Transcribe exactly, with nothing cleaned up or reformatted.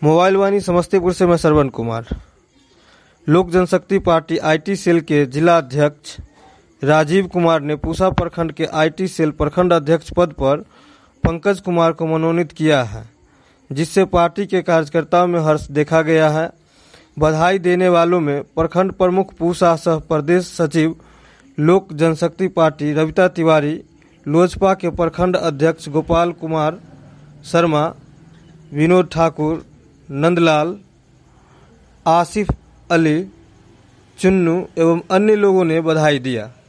Mobile वाणी समस्तीपुर से मैं श्रवण कुमार। लोक जनशक्ति पार्टी आईटी सेल के जिला अध्यक्ष राजीव कुमार ने पूसा प्रखंड के आईटी सेल प्रखंड अध्यक्ष पद पर पंकज कुमार को मनोनीत किया है, जिससे पार्टी के कार्यकर्ताओं में हर्ष देखा गया है। बधाई देने वालों में प्रखंड प्रमुख पूसा सह प्रदेश सचिव लोक जनशक्ति पार्टी रविता तिवारी, लोजपा के प्रखंड अध्यक्ष गोपाल कुमार शर्मा, विनोद ठाकुर, नंदलाल, आसिफ अली, चुन्नू एवं अन्य लोगों ने बधाई दिया।